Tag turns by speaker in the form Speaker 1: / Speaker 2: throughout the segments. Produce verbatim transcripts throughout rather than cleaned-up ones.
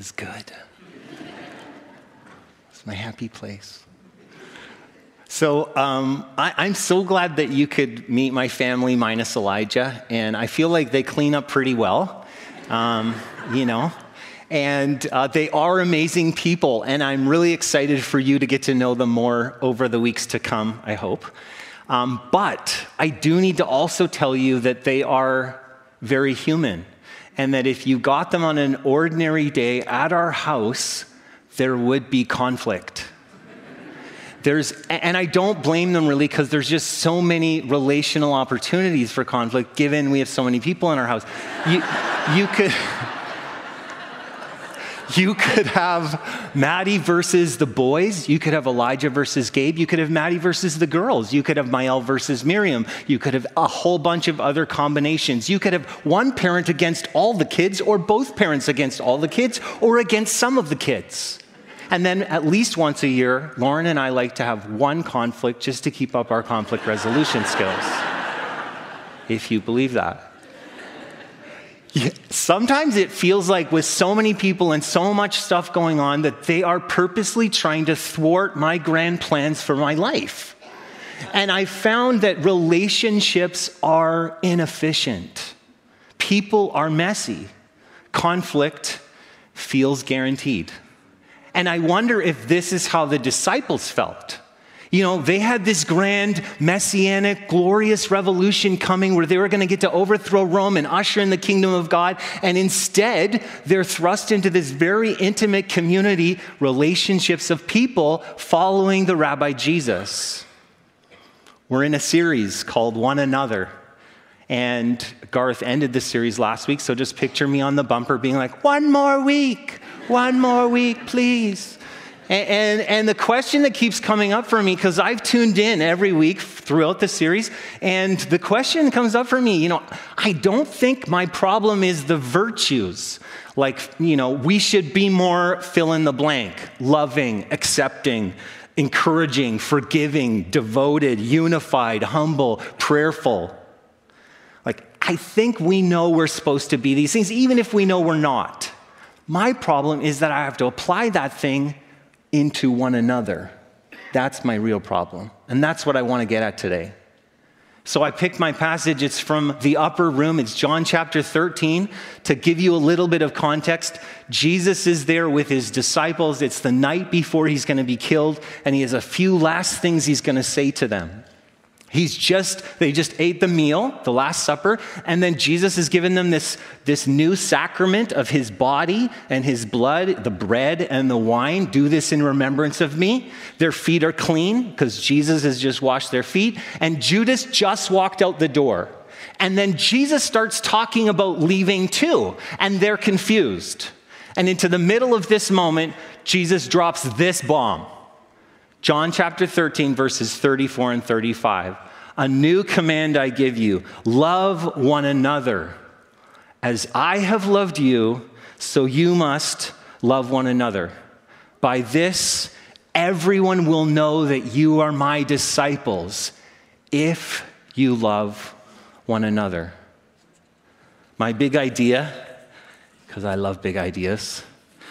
Speaker 1: is good. It's my happy place. So um, I, I'm so glad that you could meet my family minus Elijah, and I feel like they clean up pretty well, um, you know, and uh, they are amazing people, and I'm really excited for you to get to know them more over the weeks to come, I hope. Um, but I do need to also tell you that they are very human, and that if you got them on an ordinary day at our house, there would be conflict. There's, and I don't blame them really, because there's just so many relational opportunities for conflict, given we have so many people in our house. You, you could, you could have Maddie versus the boys. You could have Elijah versus Gabe. You could have Maddie versus the girls. You could have Mael versus Miriam. You could have a whole bunch of other combinations. You could have one parent against all the kids, or both parents against all the kids, or against some of the kids. And then at least once a year, Lauren and I like to have one conflict just to keep up our conflict resolution skills, if you believe that. Yeah, sometimes it feels like with so many people and so much stuff going on that they are purposely trying to thwart my grand plans for my life. And I found that relationships are inefficient. People are messy. Conflict feels guaranteed. And I wonder if this is how the disciples felt. You know, they had this grand, messianic, glorious revolution coming where they were going to get to overthrow Rome and usher in the kingdom of God. And instead, they're thrust into this very intimate community, relationships of people following the Rabbi Jesus. We're in a series called One Another. And Garth ended the series last week, so just picture me on the bumper being like, one more week. One more week, please. And, and, and the question that keeps coming up for me, because I've tuned in every week throughout the series, and the question comes up for me, you know, I don't think my problem is the virtues. Like, you know, we should be more fill in the blank, loving, accepting, encouraging, forgiving, devoted, unified, humble, prayerful. Like, I think we know we're supposed to be these things, even if we know we're not. My problem is that I have to apply that thing into one another. That's my real problem. And that's what I want to get at today. So I picked my passage. It's from the upper room. It's John chapter thirteen. To give you a little bit of context, Jesus is there with his disciples. It's the night before he's going to be killed, and he has a few last things he's going to say to them. He's just, they just ate the meal, the Last Supper, and then Jesus has given them this, this new sacrament of his body and his blood, the bread and the wine. Do this in remembrance of me. Their feet are clean because Jesus has just washed their feet. And Judas just walked out the door. And then Jesus starts talking about leaving too, and they're confused. And into the middle of this moment, Jesus drops this bomb. John chapter thirteen, verses thirty-four and thirty-five. A new command I give you, love one another. As I have loved you, so you must love one another. By this, everyone will know that you are my disciples, if you love one another. My big idea, because I love big ideas,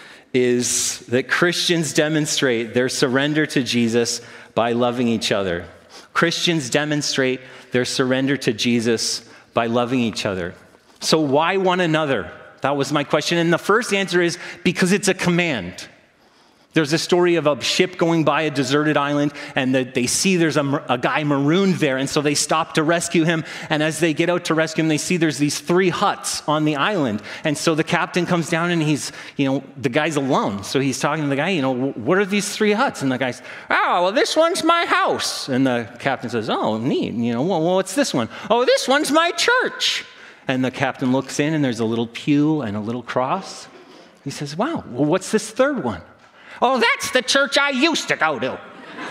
Speaker 1: is that Christians demonstrate their surrender to Jesus by loving each other. Christians demonstrate their surrender to Jesus by loving each other. So why one another? That was my question. And the first answer is because it's a command. There's a story of a ship going by a deserted island, and the, they see there's a, a guy marooned there, and so they stop to rescue him. And as they get out to rescue him, they see there's these three huts on the island. And so the captain comes down, and he's, you know, the guy's alone. So he's talking to the guy, you know, what are these three huts? And the guy's, oh, well, this one's my house. And the captain says, oh, neat. You know, well, what's this one? Oh, this one's my church. And the captain looks in, and there's a little pew and a little cross. He says, wow, well, what's this third one? Oh, that's the church I used to go to.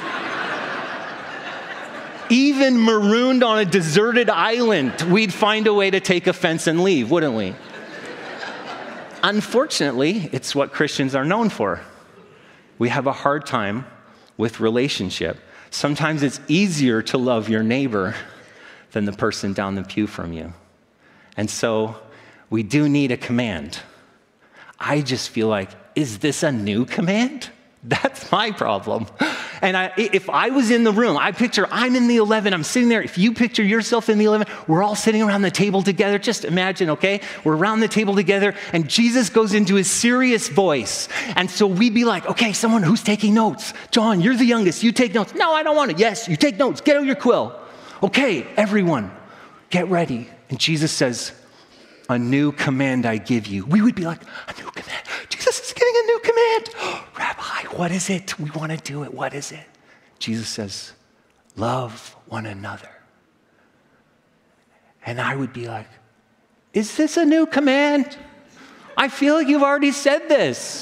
Speaker 1: Even marooned on a deserted island, we'd find a way to take offense and leave, wouldn't we? Unfortunately, it's what Christians are known for. We have a hard time with relationship. Sometimes it's easier to love your neighbor than the person down the pew from you. And so we do need a command. I just feel like, is this a new command? That's my problem. And I, if I was in the room, I picture I'm in the eleven, I'm sitting there. If you picture yourself in the eleven, we're all sitting around the table together. Just imagine, okay? We're around the table together, and Jesus goes into his serious voice. And so we'd be like, okay, someone who's taking notes. John, you're the youngest. You take notes. No, I don't want to. Yes, you take notes. Get out your quill. Okay, everyone, get ready. And Jesus says, a new command I give you. We would be like, a new command. Jesus is giving a new command. Oh, Rabbi, what is it? We want to do it. What is it? Jesus says, love one another. And I would be like, is this a new command? I feel like you've already said this.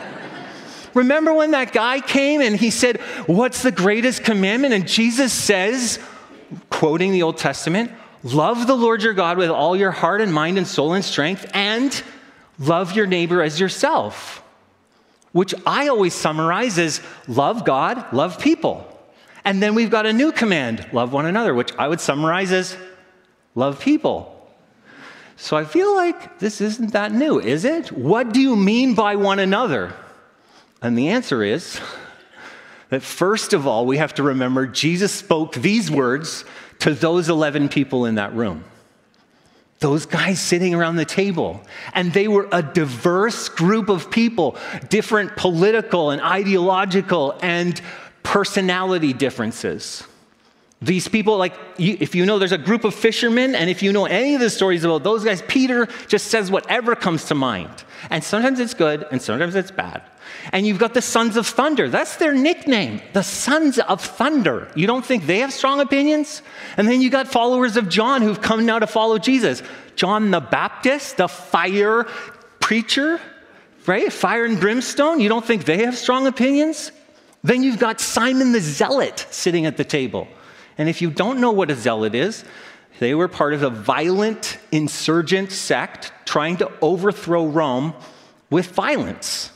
Speaker 1: Remember when that guy came and he said, what's the greatest commandment? And Jesus says, quoting the Old Testament, love the Lord your God with all your heart and mind and soul and strength, and love your neighbor as yourself, which I always summarize as love God, love people. And then we've got a new command, love one another, which I would summarize as love people. So I feel like this isn't that new, is it? What do you mean by one another? And the answer is that first of all, we have to remember Jesus spoke these words to those eleven people in that room. Those guys sitting around the table. And they were a diverse group of people, different political and ideological and personality differences. These people, like, you, if you know there's a group of fishermen, and if you know any of the stories about those guys, Peter just says whatever comes to mind. And sometimes it's good, and sometimes it's bad. And you've got the Sons of Thunder. That's their nickname, the Sons of Thunder. You don't think they have strong opinions? And then you got followers of John who've come now to follow Jesus. John the Baptist, the fire preacher, right? Fire and brimstone. You don't think they have strong opinions? Then you've got Simon the Zealot sitting at the table. And if you don't know what a zealot is, they were part of a violent insurgent sect trying to overthrow Rome with violence.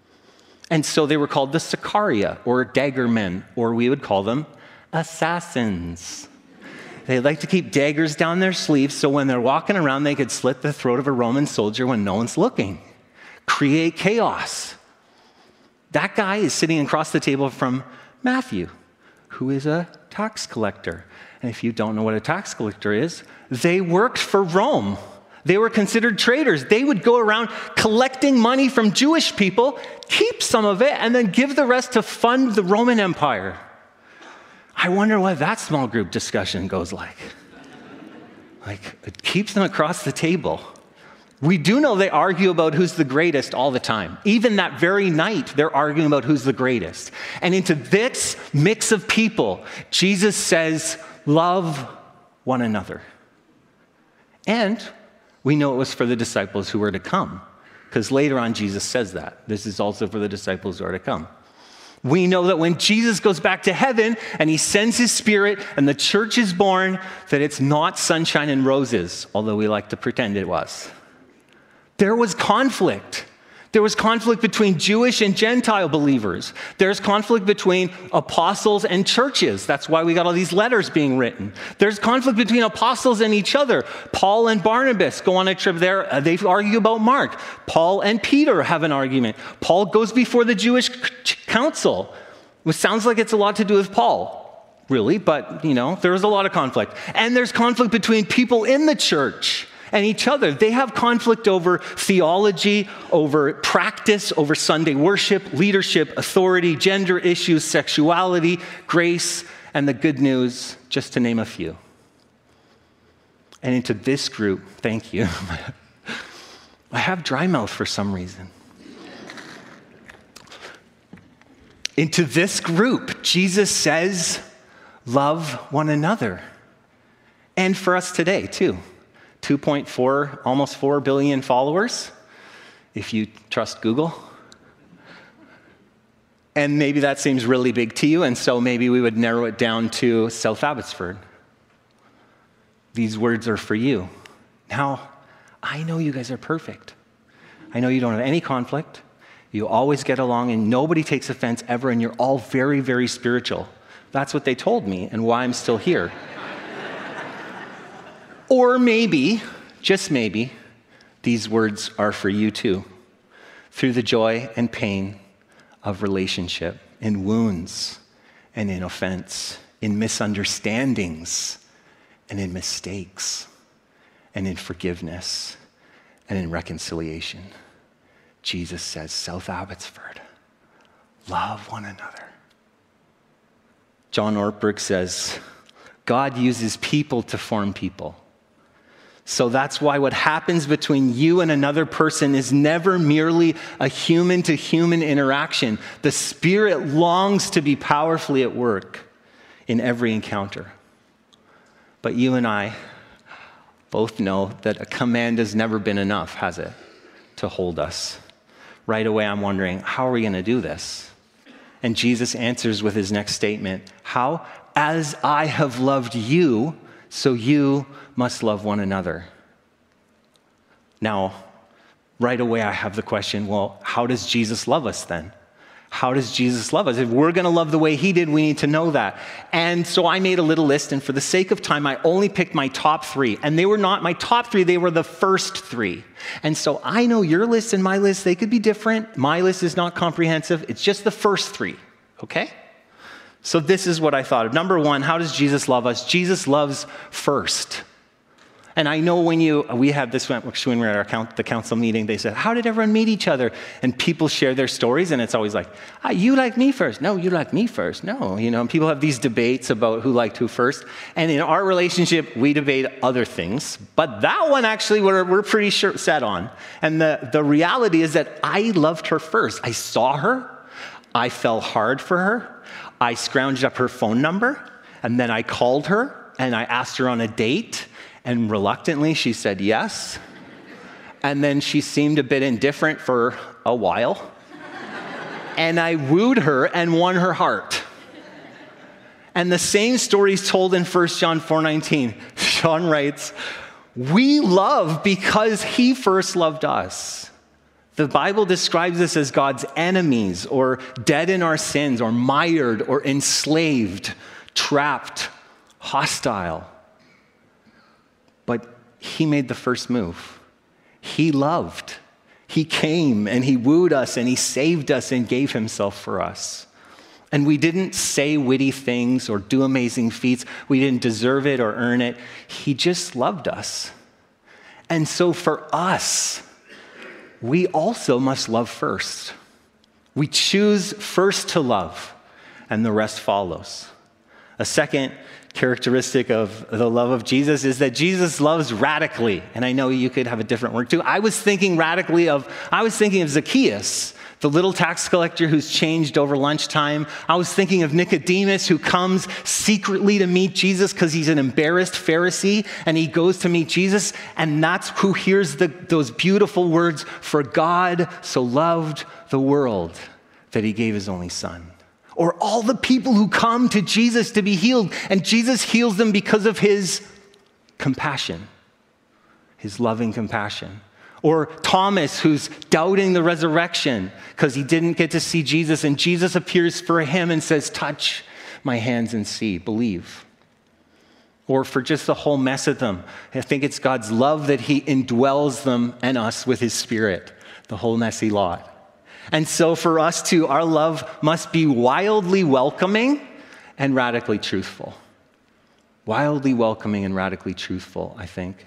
Speaker 1: And so they were called the Sicaria, or dagger men, or we would call them assassins. They like to keep daggers down their sleeves so when they're walking around, they could slit the throat of a Roman soldier when no one's looking. Create chaos. That guy is sitting across the table from Matthew, who is a tax collector. And if you don't know what a tax collector is, they worked for Rome. They were considered traitors. They would go around collecting money from Jewish people, keep some of it, and then give the rest to fund the Roman Empire. I wonder what that small group discussion goes like. Like, it keeps them across the table. We do know they argue about who's the greatest all the time. Even that very night, they're arguing about who's the greatest. And into this mix of people, Jesus says, love one another. And we know it was for the disciples who were to come, because later on Jesus says that. This is also for the disciples who are to come. We know that when Jesus goes back to heaven and he sends his Spirit and the church is born, that it's not sunshine and roses, although we like to pretend it was. There was conflict. There was conflict between Jewish and Gentile believers. There's conflict between apostles and churches. That's why we got all these letters being written. There's conflict between apostles and each other. Paul and Barnabas go on a trip there. Uh, they argue about Mark. Paul and Peter have an argument. Paul goes before the Jewish council, which sounds like it's a lot to do with Paul, really, but, you know, there was a lot of conflict. And there's conflict between people in the church and each other. They have conflict over theology, over practice, over Sunday worship, leadership, authority, gender issues, sexuality, grace, and the good news, just to name a few. And into this group, thank you. I have dry mouth for some reason. Into this group, Jesus says, love one another. And for us today, too. two point four, almost four billion followers, if you trust Google. And maybe that seems really big to you, and so maybe we would narrow it down to South Abbotsford. These words are for you. Now, I know you guys are perfect. I know you don't have any conflict. You always get along, and nobody takes offense ever, and you're all very, very spiritual. That's what they told me, and why I'm still here. Or maybe, just maybe, these words are for you too. through the joy and pain of relationship, in wounds and in offense, in misunderstandings and in mistakes, and in forgiveness and in reconciliation. Jesus says, South Abbotsford, love one another. John Ortberg says, God uses people to form people. So that's why what happens between you and another person is never merely a human-to-human interaction. The Spirit longs to be powerfully at work in every encounter. But you and I both know that a command has never been enough, has it, to hold us. Right away, I'm wondering, how are we going to do this? And Jesus answers with his next statement, how? As I have loved you, so you must love one another. Now, right away I have the question, well, how does Jesus love us then? How does Jesus love us? If we're going to love the way he did, we need to know that. And so I made a little list, and for the sake of time, I only picked my top three. And they were not my top three, they were the first three. And so I know your list and my list, they could be different. My list is not comprehensive. It's just the first three, okay? So this is what I thought of. Number one, how does Jesus love us? Jesus loves first. And I know when you, we had this when we were at our count, the council meeting, they said, how did everyone meet each other? And people share their stories, and it's always like, ah, you like me first. No, you like me first. No, you know, and people have these debates about who liked who first. And in our relationship, we debate other things. But that one, actually, we're, we're pretty sure, set on. And the, the reality is that I loved her first. I saw her. I fell hard for her. I scrounged up her phone number, and then I called her, and I asked her on a date. And reluctantly, she said yes. And then she seemed a bit indifferent for a while. And I wooed her and won her heart. And the same story is told in First John four nineteen. John writes, we love because he first loved us. The Bible describes us as God's enemies, or dead in our sins, or mired, or enslaved, trapped, hostile. But he made the first move. He loved. He came and he wooed us and he saved us and gave himself for us. And we didn't say witty things or do amazing feats. We didn't deserve it or earn it. He just loved us. And so for us, we also must love first. We choose first to love, and the rest follows. A second characteristic of the love of Jesus is that Jesus loves radically. And I know you could have a different word too. I was thinking radically of, I was thinking of Zacchaeus, the little tax collector who's changed over lunchtime. I was thinking of Nicodemus, who comes secretly to meet Jesus because he's an embarrassed Pharisee, and he goes to meet Jesus, and that's who hears the, those beautiful words, for God so loved the world that he gave his only son. Or all the people who come to Jesus to be healed, and Jesus heals them because of his compassion, his loving compassion. Or Thomas, who's doubting the resurrection because he didn't get to see Jesus, and Jesus appears for him and says, touch my hands and see, believe. Or for just the whole mess of them, I think it's God's love that he indwells them and us with his Spirit, the whole messy lot. And so for us too, our love must be wildly welcoming and radically truthful. Wildly welcoming and radically truthful, I think.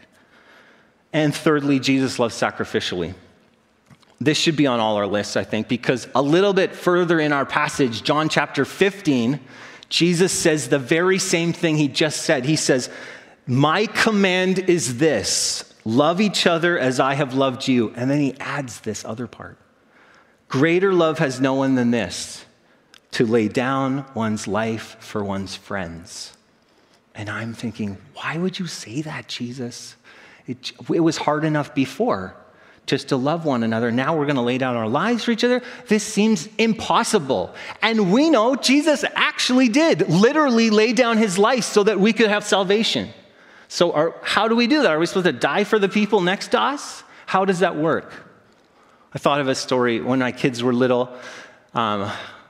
Speaker 1: And thirdly, Jesus loves sacrificially. This should be on all our lists, I think, because a little bit further in our passage, John chapter fifteen, Jesus says the very same thing he just said. He says, my command is this, love each other as I have loved you. And then he adds this other part. Greater love has no one than this, to lay down one's life for one's friends. And I'm thinking, why would you say that, Jesus? It, it was hard enough before just to love one another. Now we're going to lay down our lives for each other. This seems impossible. And we know Jesus actually did literally lay down his life so that we could have salvation. So are, how do we do that? Are we supposed to die for the people next to us? How does that work? I thought of a story when my kids were little. Um,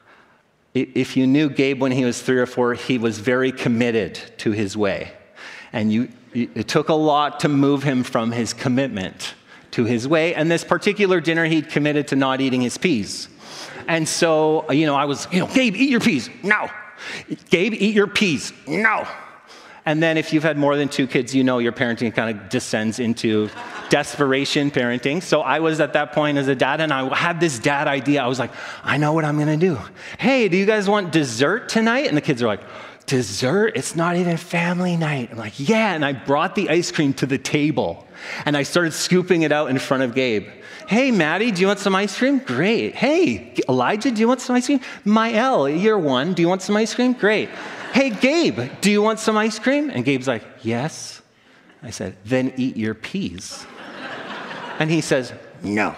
Speaker 1: if you knew Gabe when he was three or four, he was very committed to his way. And you, it took a lot to move him from his commitment to his way. And this particular dinner, he'd committed to not eating his peas. And so, you know, I was, you know, Gabe, eat your peas. No. Gabe, eat your peas. No. And then if you've had more than two kids, you know your parenting kind of descends into desperation parenting. So I was at that point as a dad, and I had this dad idea. I was like, I know what I'm going to do. Hey, do you guys want dessert tonight? And the kids are like, dessert? It's not even family night. I'm like, yeah. And I brought the ice cream to the table, and I started scooping it out in front of Gabe. Hey, Maddie, do you want some ice cream? Great. Hey, Elijah, do you want some ice cream? Mael, year one, do you want some ice cream? Great. Hey, Gabe, do you want some ice cream? And Gabe's like, yes. I said, then eat your peas. And he says, no.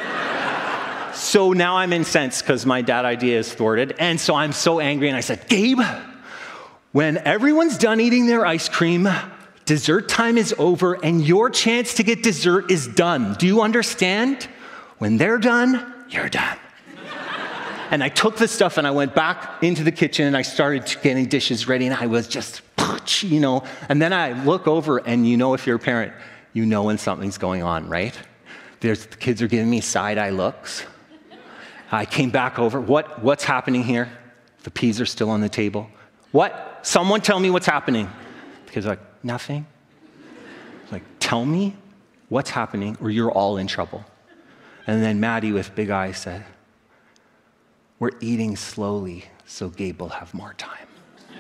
Speaker 1: So now I'm incensed because my dad idea is thwarted. And so I'm so angry. And I said, Gabe, when everyone's done eating their ice cream, dessert time is over and your chance to get dessert is done. Do you understand? When they're done, you're done. And I took the stuff and I went back into the kitchen and I started getting dishes ready and I was just, you know, and then I look over and you know if you're a parent, you know when something's going on, right? There's, the kids are giving me side-eye looks. I came back over. What, what's happening here? The peas are still on the table. What? Someone tell me what's happening. The kids are like, nothing. Like, tell me what's happening or you're all in trouble. And then Maddie with big eyes said, we're eating slowly so Gabe will have more time.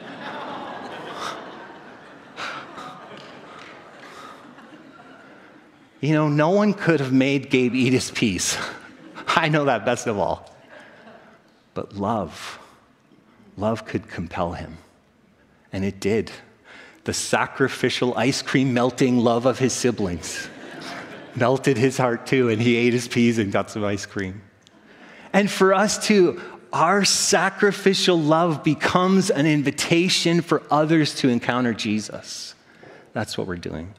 Speaker 1: You know, no one could have made Gabe eat his peas. I know that best of all. But love, love could compel him. And it did. The sacrificial ice cream melting love of his siblings melted his heart too, and he ate his peas and got some ice cream. And for us too, our sacrificial love becomes an invitation for others to encounter Jesus. That's what we're doing.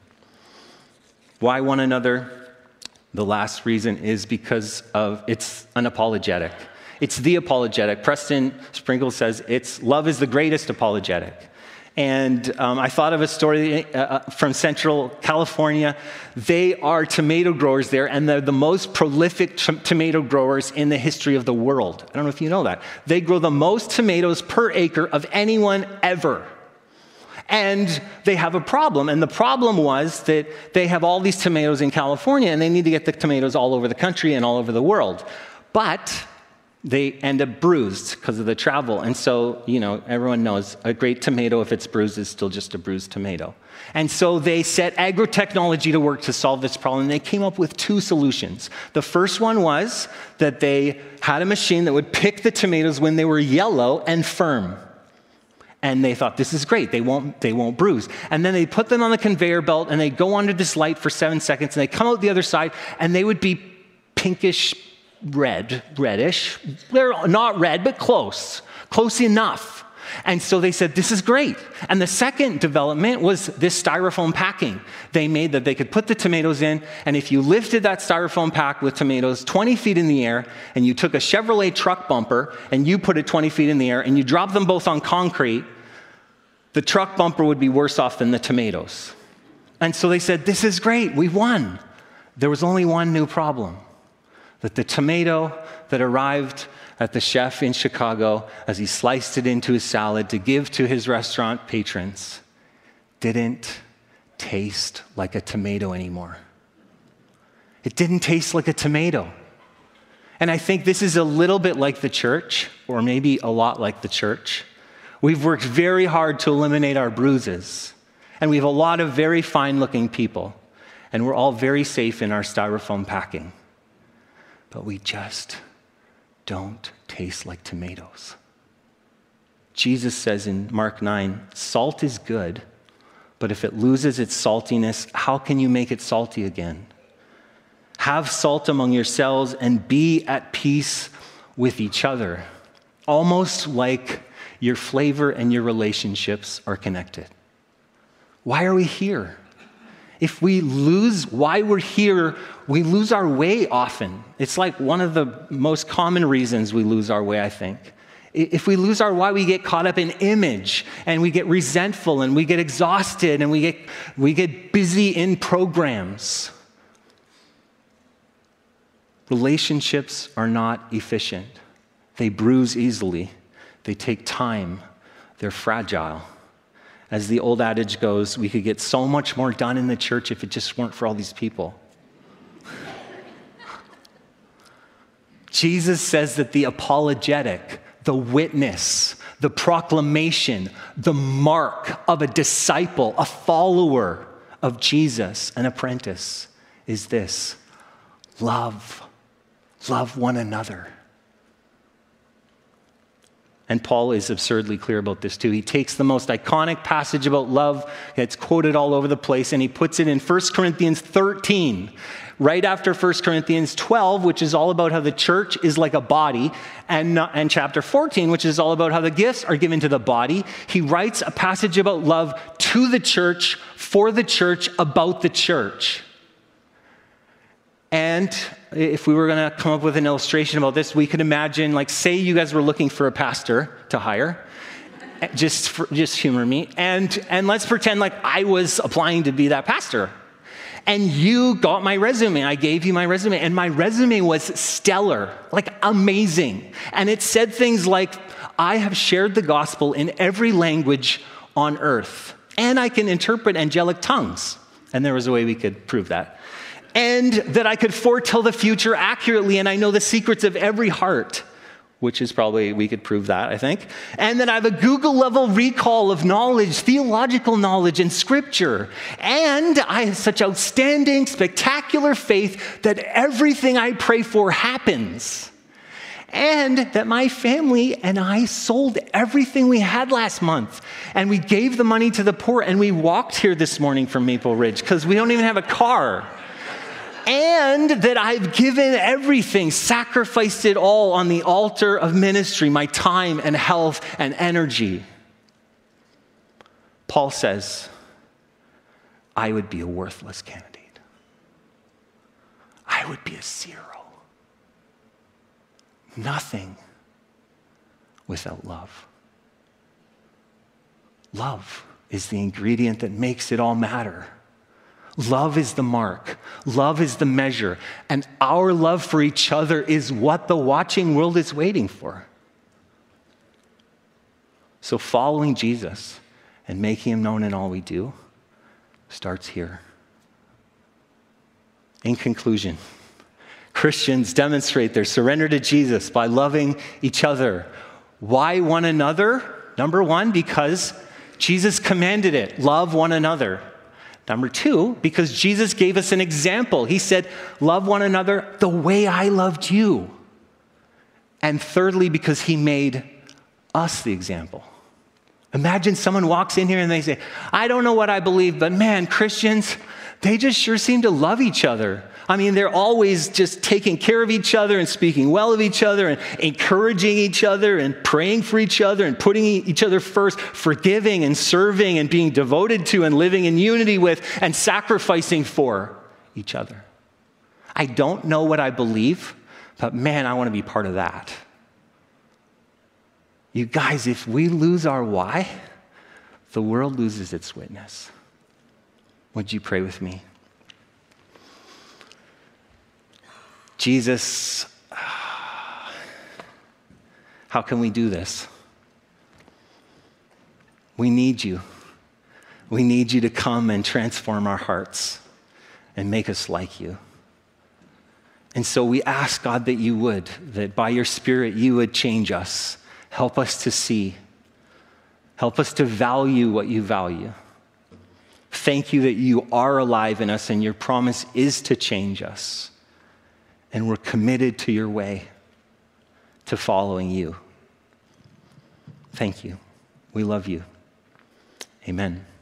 Speaker 1: Why one another? The last reason is because of it's an apologetic. It's the apologetic. Preston Sprinkle says it's love is the greatest apologetic. And um, I thought of a story uh, from Central California. They are tomato growers there, and they're the most prolific t- tomato growers in the history of the world. I don't know if you know that. They grow the most tomatoes per acre of anyone ever. And they have a problem. And the problem was that they have all these tomatoes in California, and they need to get the tomatoes all over the country and all over the world. But they end up bruised because of the travel. And so, you know, everyone knows a great tomato, if it's bruised, is still just a bruised tomato. And so they set agrotechnology to work to solve this problem. They came up with two solutions. The first one was that they had a machine that would pick the tomatoes when they were yellow and firm. And they thought, this is great, they won't, they won't bruise. And then they put them on the conveyor belt and they go under this light for seven seconds and they come out the other side and they would be pinkish red, reddish. They're not red, but close, close enough. And so they said, this is great. And the second development was this styrofoam packing. They made that they could put the tomatoes in, and if you lifted that styrofoam pack with tomatoes twenty feet in the air, and you took a Chevrolet truck bumper, and you put it twenty feet in the air, and you dropped them both on concrete, the truck bumper would be worse off than the tomatoes. And so they said, this is great, we won. There was only one new problem. That the tomato that arrived at the chef in Chicago as he sliced it into his salad to give to his restaurant patrons didn't taste like a tomato anymore. It didn't taste like a tomato. And I think this is a little bit like the church, or maybe a lot like the church. We've worked very hard to eliminate our bruises, and we have a lot of very fine-looking people, and we're all very safe in our styrofoam packing. But we just don't taste like tomatoes. Jesus says in Mark nine, salt is good, but if it loses its saltiness, how can you make it salty again? Have salt among yourselves and be at peace with each other, almost like your flavor and your relationships are connected. Why are we here? If we lose why we're here, we lose our way often. It's like one of the most common reasons we lose our way, I think. If we lose our why, we get caught up in image, and we get resentful, and we get exhausted, and we get, we get busy in programs. Relationships are not efficient. They bruise easily. They take time. They're fragile. As the old adage goes, we could get so much more done in the church if it just weren't for all these people. Jesus says that the apologetic, the witness, the proclamation, the mark of a disciple, a follower of Jesus, an apprentice, is this: love. Love one another. And Paul is absurdly clear about this too. He takes the most iconic passage about love that's quoted all over the place, and he puts it in First Corinthians thirteen, right after First Corinthians twelve, which is all about how the church is like a body, and, and chapter fourteen, which is all about how the gifts are given to the body. He writes a passage about love to the church, for the church, about the church. And if we were going to come up with an illustration about this, we could imagine, like, say you guys were looking for a pastor to hire. Just for, just humor me. And, and let's pretend like I was applying to be that pastor. And you got my resume. I gave you my resume. And my resume was stellar, like amazing. And it said things like, I have shared the gospel in every language on earth. And I can interpret angelic tongues. And there was a way we could prove that. And that I could foretell the future accurately, and I know the secrets of every heart, which is probably, we could prove that, I think. And that I have a Google-level recall of knowledge, theological knowledge and scripture. And I have such outstanding, spectacular faith that everything I pray for happens. And that my family and I sold everything we had last month. And we gave the money to the poor, and we walked here this morning from Maple Ridge because we don't even have a car. And that I've given everything, sacrificed it all on the altar of ministry, my time and health and energy. Paul says, I would be a worthless candidate. I would be a zero. Nothing without love. Love is the ingredient that makes it all matter. Love is the mark. Love is the measure. And our love for each other is what the watching world is waiting for. So following Jesus and making him known in all we do starts here. In conclusion, Christians demonstrate their surrender to Jesus by loving each other. Why one another? Number one, because Jesus commanded it. Love one another. Number two, because Jesus gave us an example. He said, love one another the way I loved you. And thirdly, because he made us the example. Imagine someone walks in here and they say, I don't know what I believe, but man, Christians, they just sure seem to love each other. I mean, they're always just taking care of each other and speaking well of each other and encouraging each other and praying for each other and putting each other first, forgiving and serving and being devoted to and living in unity with and sacrificing for each other. I don't know what I believe, but man, I want to be part of that. You guys, if we lose our why, the world loses its witness. Would you pray with me? Jesus, how can we do this? We need you. We need you to come and transform our hearts and make us like you. And so we ask, God, that you would, that by your Spirit you would change us. Help us to see. Help us to value what you value. Thank you that you are alive in us and your promise is to change us. And we're committed to your way, to following you. Thank you. We love you. Amen.